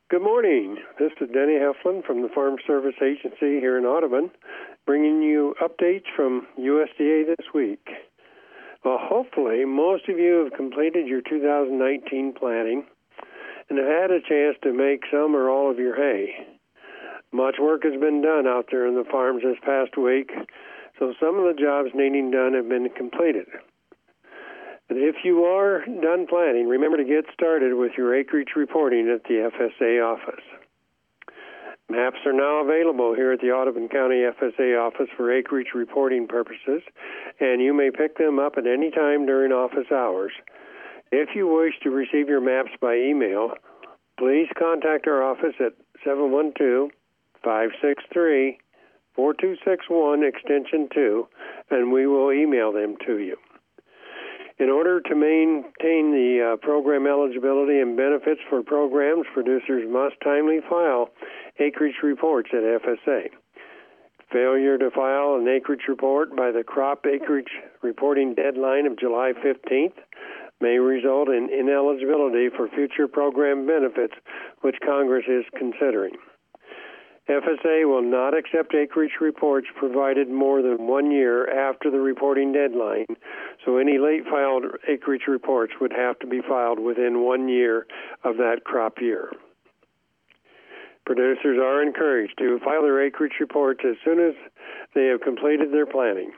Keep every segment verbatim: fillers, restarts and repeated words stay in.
Good morning. This is Denny Heflin from the Farm Service Agency here in Audubon, bringing you updates from U S D A this week. Well, hopefully, most of you have completed your two thousand nineteen planting and have had a chance to make some or all of your hay. Much work has been done out there in the farms this past week, so some of the jobs needing done have been completed. But if you are done planting, remember to get started with your acreage reporting at the F S A office. Maps are now available here at the Audubon County F S A office for acreage reporting purposes, and you may pick them up at any time during office hours. If you wish to receive your maps by email, please contact our office at seven one two, five six three, four two six one, extension two, and we will email them to you. In order to maintain the uh, program eligibility and benefits for programs, producers must timely file acreage reports at F S A. Failure to file an acreage report by the crop acreage reporting deadline of July fifteenth may result in ineligibility for future program benefits, which Congress is considering. F S A will not accept acreage reports provided more than one year after the reporting deadline, so any late filed acreage reports would have to be filed within one year of that crop year. Producers are encouraged to file their acreage reports as soon as they have completed their planting.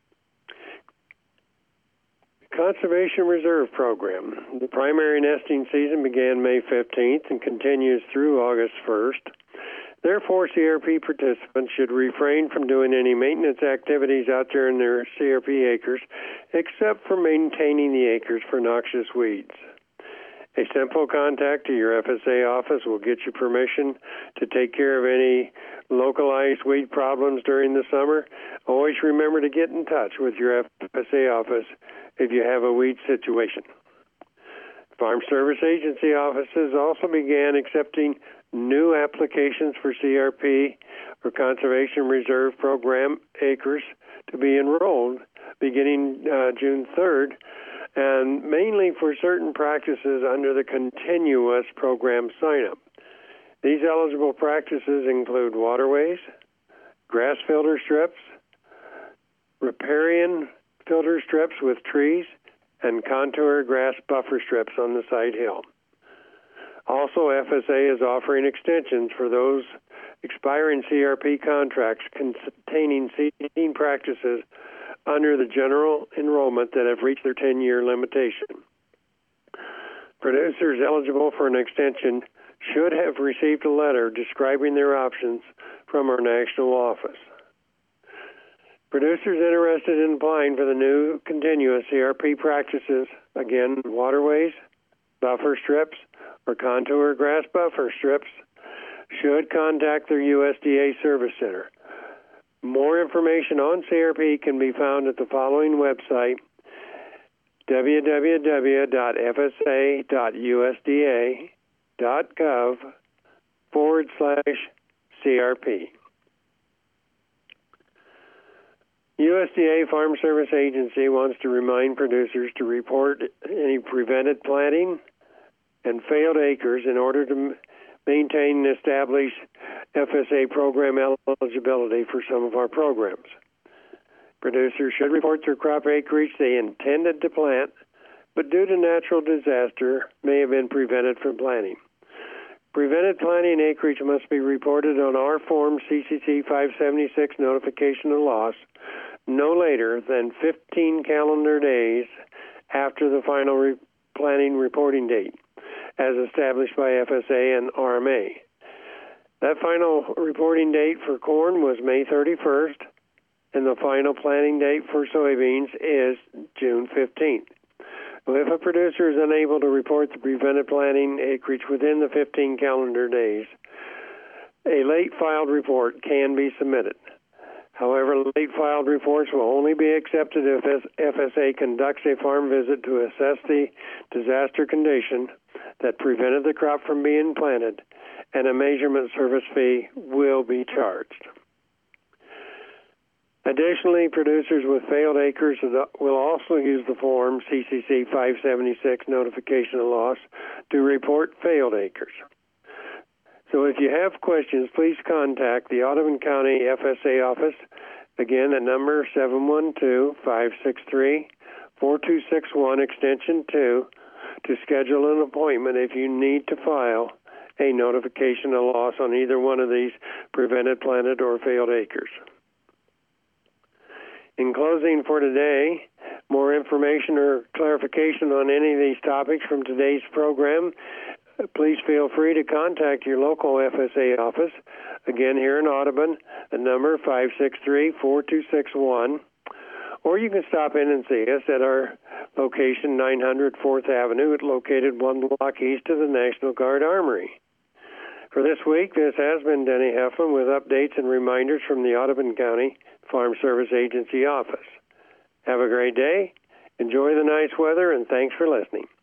Conservation Reserve Program. The primary nesting season began May fifteenth and continues through August first. Therefore, C R P participants should refrain from doing any maintenance activities out there in their C R P acres, except for maintaining the acres for noxious weeds. A simple contact to your F S A office will get you permission to take care of any localized weed problems during the summer. Always remember to get in touch with your F S A office if you have a weed situation. Farm Service Agency offices also began accepting new applications for C R P or Conservation Reserve Program acres to be enrolled beginning uh, June third, and mainly for certain practices under the continuous program sign-up. These eligible practices include waterways, grass filter strips, riparian filter strips with trees, and contour grass buffer strips on the side hill. Also, F S A is offering extensions for those expiring C R P contracts containing seeding practices under the general enrollment that have reached their ten-year limitation. Producers eligible for an extension should have received a letter describing their options from our national office. Producers interested in applying for the new continuous C R P practices, again, waterways, buffer strips, or contour grass buffer strips, should contact their U S D A Service Center. More information on C R P can be found at the following website, w w w dot f s a dot u s d a dot gov forward slash C R P. U S D A Farm Service Agency wants to remind producers to report any prevented planting and failed acres in order to maintain and establish F S A program eligibility for some of our programs. Producers should report their crop acreage they intended to plant, but due to natural disaster may have been prevented from planting. Prevented planting acreage must be reported on our Form C C C five seventy-six notification of loss no later than fifteen calendar days after the final re- planting reporting date, as established by F S A and R M A. That final reporting date for corn was May thirty-first, and the final planting date for soybeans is June fifteenth. Well, if a producer is unable to report the prevented planting acreage within the fifteen calendar days, a late filed report can be submitted. However, late filed reports will only be accepted if F S A conducts a farm visit to assess the disaster condition that prevented the crop from being planted, and a measurement service fee will be charged. Additionally, producers with failed acres will also use the Form C C C five seventy-six notification of loss to report failed acres. So if you have questions, please contact the Audubon County F S A office, again at number seven one two, five six three, four two six one, extension two, to schedule an appointment if you need to file a notification of loss on either one of these prevented, planted, or failed acres. In closing for today, more information or clarification on any of these topics from today's program, please feel free to contact your local F S A office, again here in Audubon, the number five six three, four two six one, or you can stop in and see us at our location, nine hundred fourth Avenue, located one block east of the National Guard Armory. For this week, this has been Denny Heflin with updates and reminders from the Audubon County Farm Service Agency office. Have a great day, enjoy the nice weather, and thanks for listening.